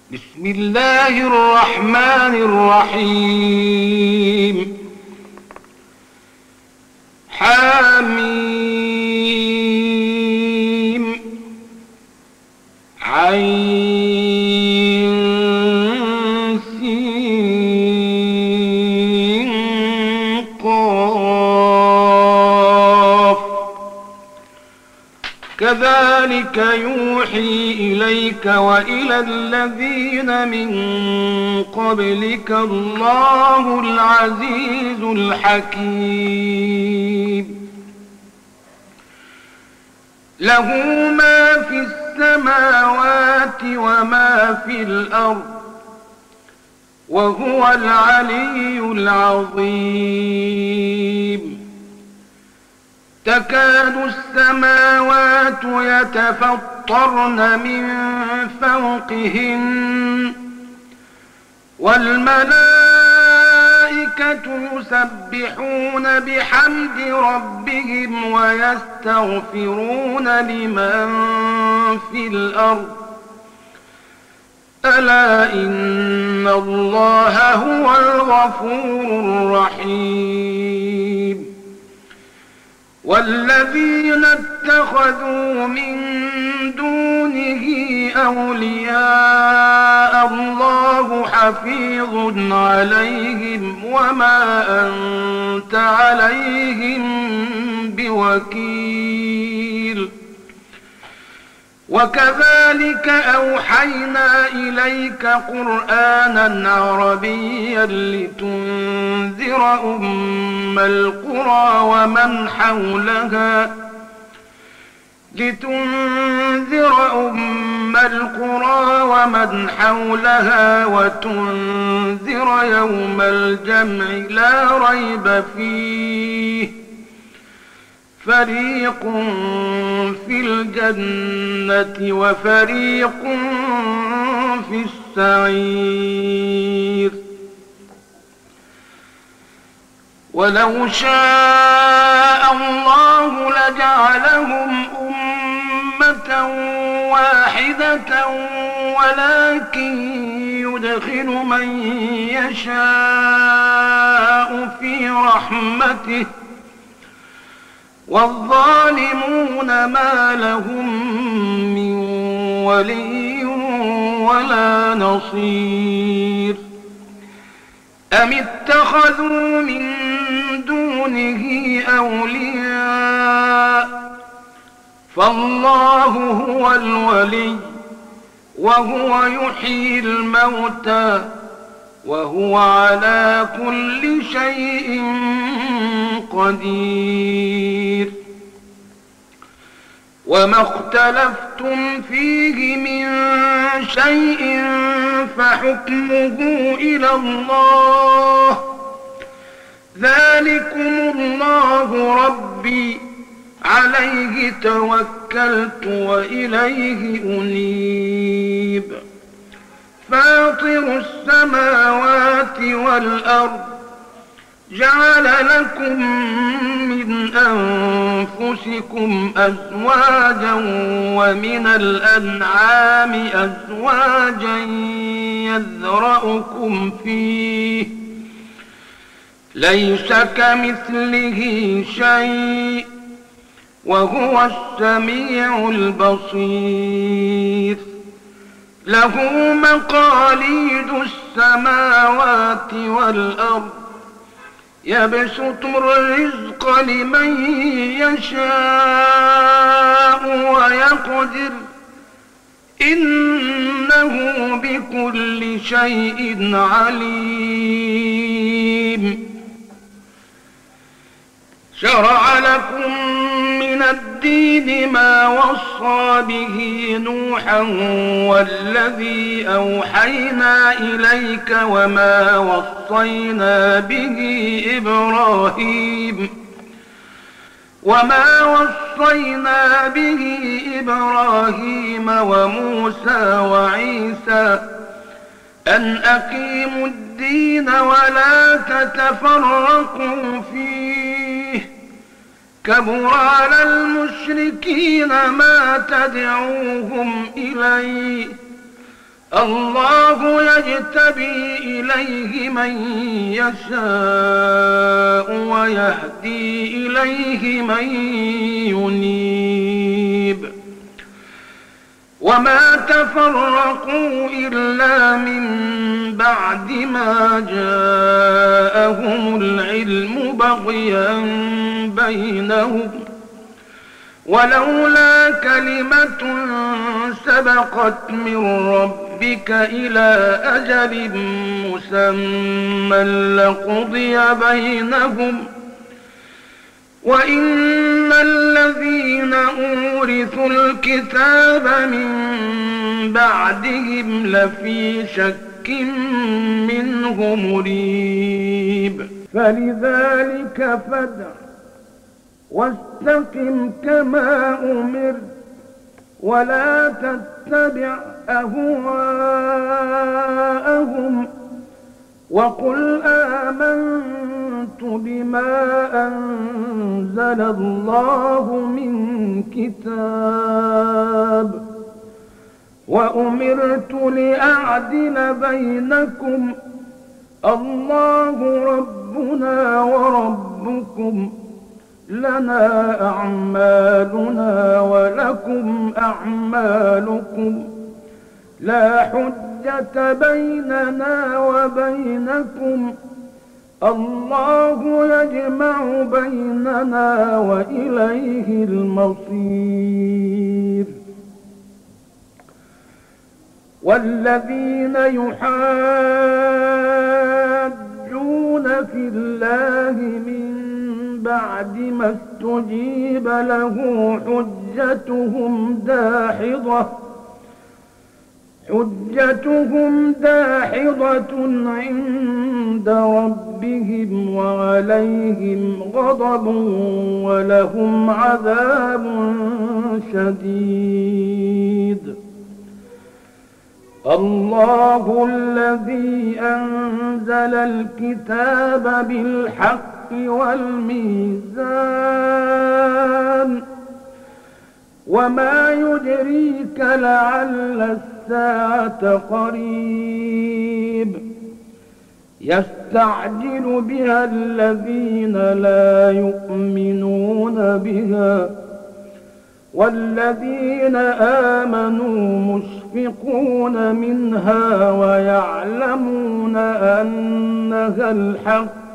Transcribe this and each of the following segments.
بسم الله الرحمن الرحيم. حميم عين سين قاف. كذلك يوحي إليك وإلى الذين من قبلك الله العزيز الحكيم. له ما في السماوات وما في الأرض وهو العلي العظيم. تكاد السماوات يتفطرن من فوقهن والملائكة يسبحون بحمد ربهم ويستغفرون لمن في الأرض ألا إن الله هو الغفور الرحيم. والذين اتخذوا من دونه أولياء الله حفيظ عليهم وما أنت عليهم بوكيل. وكذلك أوحينا إليك قرآنا عربيا لتنذر أم القرى ومن حولها وتنذر يوم الجمع لا ريب فيه فريق في الجنة وفريق في السعير. ولو شاء الله لجعلهم أمة واحدة ولكن يدخل من يشاء في رحمته والظالمون ما لهم من ولي ولا نصير. أم اتخذوا من دونه أولياء فالله هو الولي وهو يحيي الموتى وهو على كل شيء قدير. وما اختلفتم فيه من شيء فحكمه إلى الله ذلكم الله ربي عليه توكلت وإليه أنيب. فاطر السماوات والأرض جعل لكم من أنفسكم أزواجا ومن الأنعام أزواجا يذرأكم فيه ليس كمثله شيء وهو السميع البصير. له مقاليد السماوات والأرض يبسط الرزق لمن يشاء ويقدر إنه بكل شيء عليم. شرع لكم من الدين ما وصى به نوحا والذي أوحينا إليك وما وصينا به إبراهيم وموسى وعيسى أن أقيموا الدين ولا تتفرقوا فيه كبر على المشركين ما تدعوهم إليه الله يجتبي إليه من يشاء ويهدي إليه من ينيب وما تفرقوا إلا من بعد ما جاءهم العلم بغيا بينهم ولولا كلمة سبقت من ربك إلى أجل مسمى لقضي بينهم وإن الذين أورثوا الكتاب من بعدهم لفي شك منه مريب فلذلك فادع واستقم كما أمرت ولا تتبع أهواءهم وقل آمنت بما أنزل الله من كتاب وأمرت لأعدل بينكم الله ربنا وربكم لنا أعمالنا ولكم أعمالكم لا حجة بيننا وبينكم الله يجمع بيننا وإليه المصير والذين يحاجون في الله من بعد ما استجيب له حجتهم داحضة عند ربهم وعليهم غضب ولهم عذاب شديد الله الذي أنزل الكتاب بالحق والميزان وما يدريك لعل الساعة قريب يستعجل بها الذين لا يؤمنون بها والذين آمنوا مشفقون منها ويعلمون أنها الحق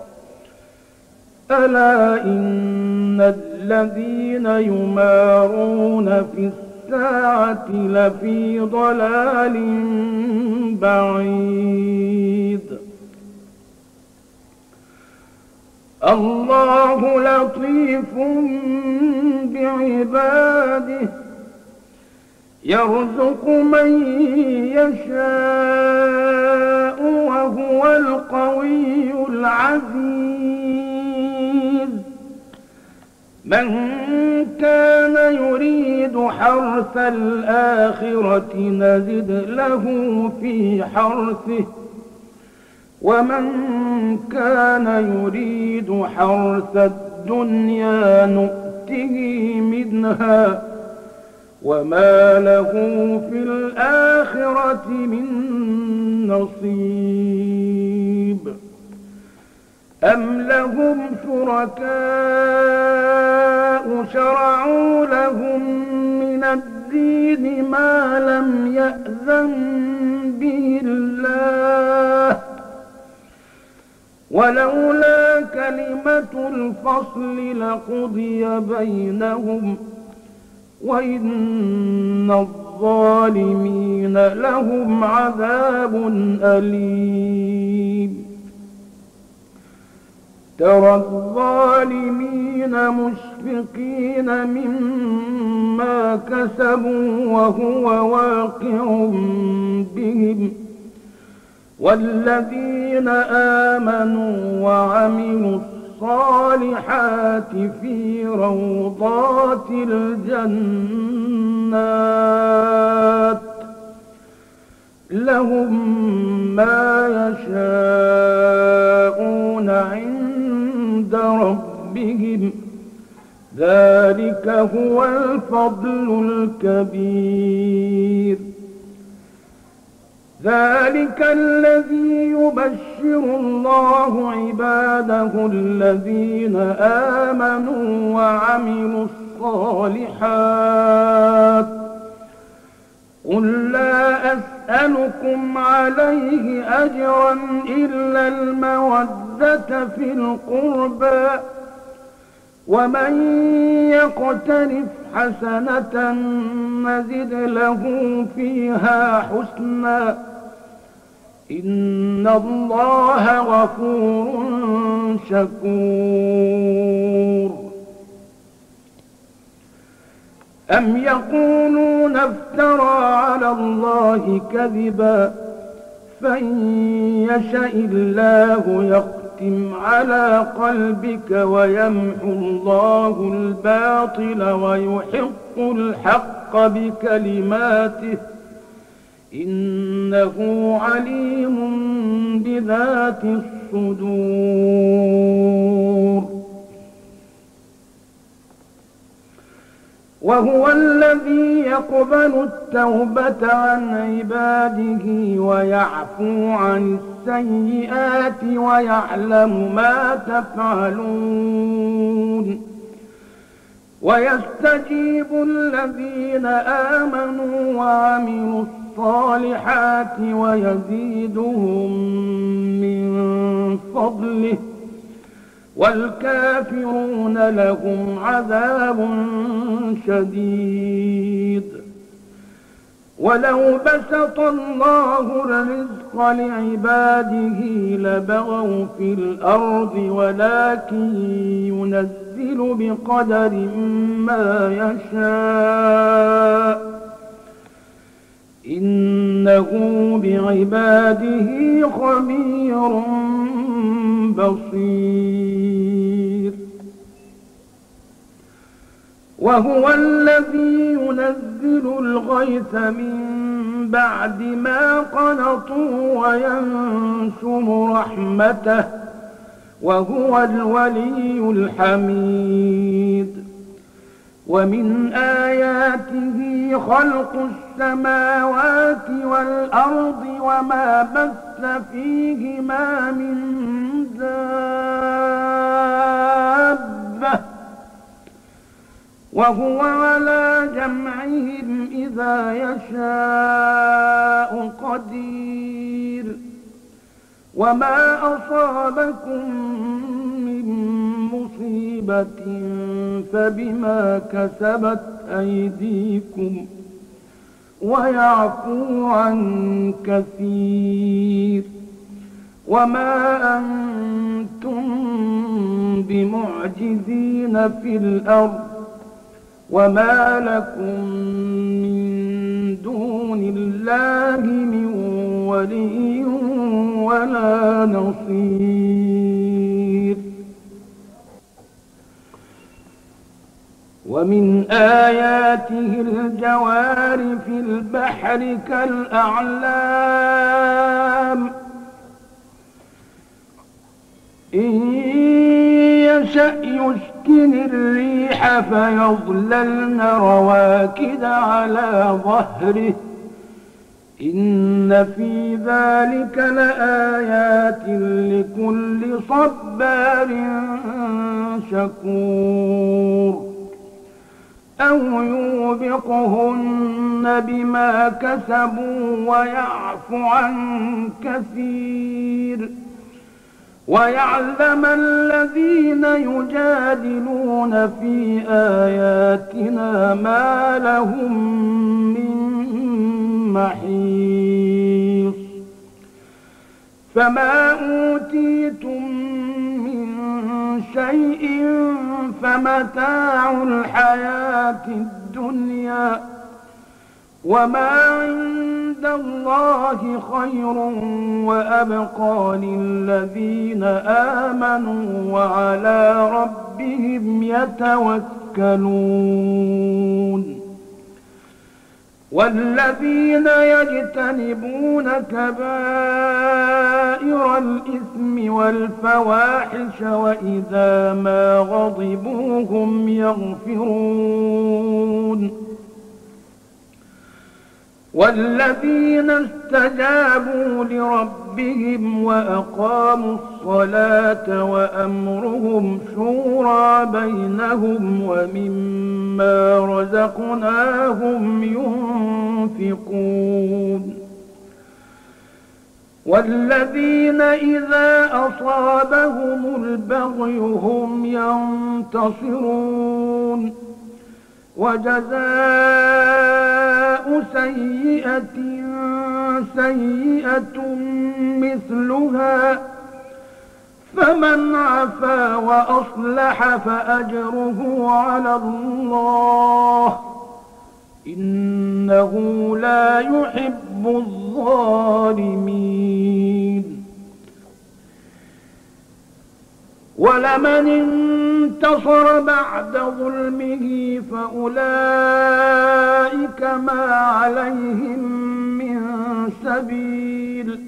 ألا إن الذين يمارون في الساعة لفي ضلال بعيد الله لطيف بعباده يرزق من يشاء وهو القوي العزيز من كان يريد حرث الآخرة نزد له في حرثه ومن كان يريد حرث الدنيا نؤته منها وما له في الآخرة من نصيب أم لهم شركاء شرعوا لهم من الدين ما لم يأذن به الله ولولا كلمة الفصل لقضي بينهم وإن الظالمين لهم عذاب أليم ترى الظالمين مشفقين مما كسبوا وهو واقع بهم والذين آمنوا وعملوا الصالحات في روضات الجنات لهم ما يشاءون عند ربهم ذلك هو الفضل الكبير ذلك الذي يبشر الله عباده الذين آمنوا وعملوا الصالحات. قل لا أسألكم عليه أجرا إلا المودة في القربى، ومن يقترف حسنة نزد له فيها حسنا، إن الله غفور شكور. أم يقولون افترى على الله كذبا، فإن يشأ الله يختم على قلبك ويمحو الله الباطل ويحق الحق بكلماته، إنه عليم بذات الصدور. وهو الذي يقبل التوبة عن عباده ويعفو عن السيئات ويعلم ما تفعلون، ويستجيب الذين آمنوا وعملوا الصالحات ويزيدهم من فضله، والكافرون لهم عذاب شديد. ولو بسط الله الرزق لعباده لبغوا في الأرض، ولكن ينزل بقدر ما يشاء، إنه بعباده خبير بصير. وهو الذي ينزل الغيث من بعد ما قنطوا وينشر رحمته، وهو الولي الحميد. ومن آياته خلق السماوات والأرض وما بث فيهما من دابة، وهو على جمعهم إذا يشاء قدير. وما أصابكم من مصيبة فبما كسبت أيديكم ويعفو عن كثير. وما أنتم بمعجزين في الأرض، وما لكم من دون الله من ولي ولا نصير. ومن آياته الجوار في البحر كالأعلام، إن يشأ يسكن الريح فيظللن رواكد على ظهره، إن في ذلك لآيات لكل صبار شكور. أو يوبقهن بما كسبوا ويعفو عن كثير، ويعلم الذين يجادلون في آياتنا ما لهم من محيص. فما أوتيتم من شيء فمتاع الحياة الدنيا، وما عند الله خير وأبقى للذين آمنوا وعلى ربهم يتوكلون. والذين يجتنبون كبائر الإثم والفواحش وإذا ما غضبوا هم يغفرون. والذين استجابوا لربهم وأقاموا الصلاة وأمرهم شورى بينهم ومما رزقناهم ينفقون والذين إذا أصابهم البغي هم ينتصرون وجزاء سيئة سيئة مثلها فمن عفا وأصلح فأجره على الله إنه لا يحب الظالمين ولمن انتصر بعد ظلمه فأولئك ما عليهم من سبيل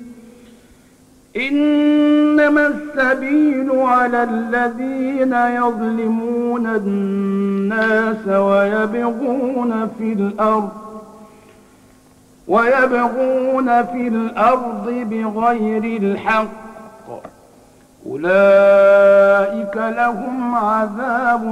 إنما السبيل على الذين يظلمون الناس ويبغون في الأرض بغير الحق أولئك لهم عذاب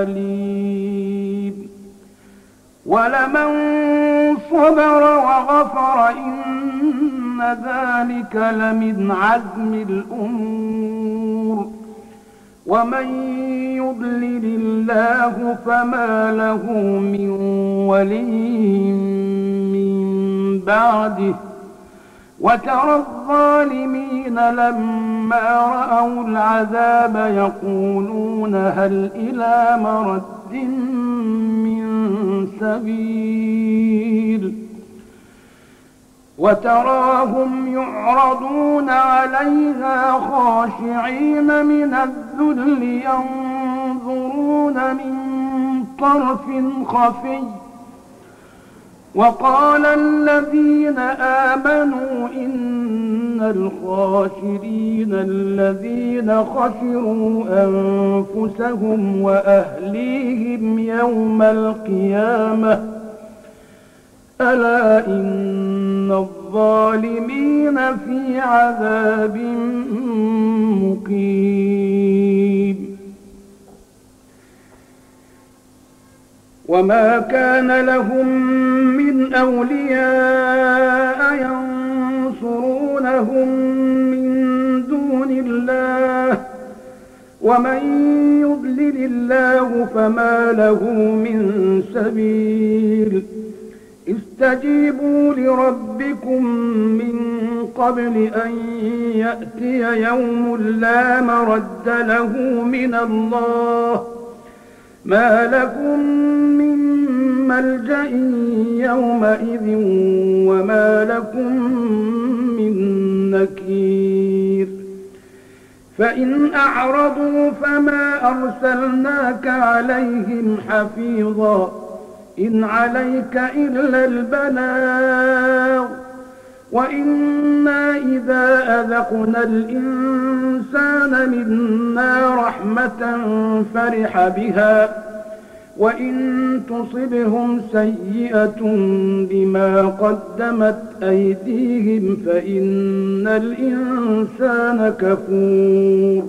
أليم ولمن صبر وغفر إن ذلك لمن عزم الأمور ومن يضلل الله فما له من ولي من بعده وترى الظالمين لما رأوا العذاب يقولون هل إلى مرد من سبيل وتراهم يعرضون عليها خاشعين من الذل ينظرون من طرف خفي وقال الذين آمنوا إن الخاسرين الذين خسروا أنفسهم وأهليهم يوم القيامة ألا إن الظالمين في عذاب مقيم وما كان لهم من أولياء ينصرونهم من دون الله ومن يضلل الله فما له من سبيل استجيبوا لربكم من قبل أن يأتي يوم لا مرد له من الله ما لكم من ملجأ يومئذ وما لكم من نكير فإن أعرضوا فما أرسلناك عليهم حفيظا إن عليك إلا البلاغ وإنا إذا أذقنا الإنسان منا رحمة فرح بها وإن تصبهم سيئة بما قدمت أيديهم فإن الإنسان كفور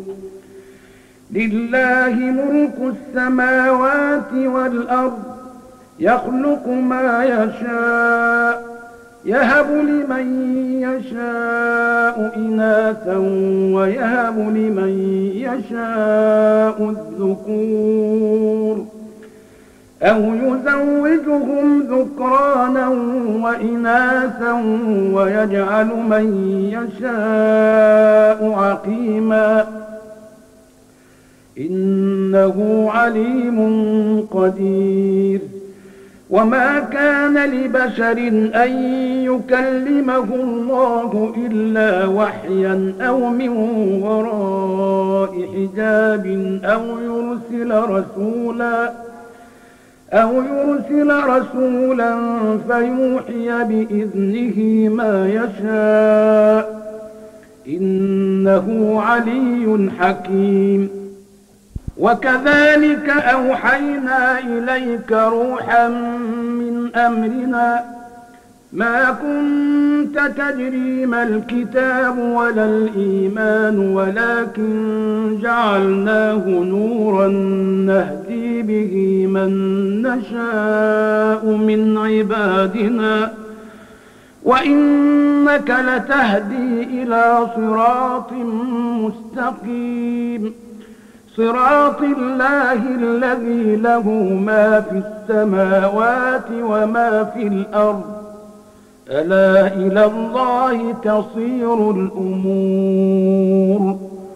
لله ملك السماوات والأرض يخلق ما يشاء يهب لمن يشاء إناثا ويهب لمن يشاء الذكور أو يزوجهم ذكرانا وإناثا ويجعل من يشاء عقيما إنه عليم قدير وما كان لبشر أن يكلمه الله إلا وحيا أو من وراء حجاب أو يرسل رسولا فيوحي بإذنه ما يشاء إنه علي حكيم وكذلك أوحينا إليك روحا من أمرنا ما كنت تدري ما الكتاب ولا الإيمان ولكن جعلناه نورا نهدي به من نشاء من عبادنا وإنك لتهدي إلى صراط مستقيم صراط الله الذي له ما في السماوات وما في الأرض ألا إلى الله تصير الأمور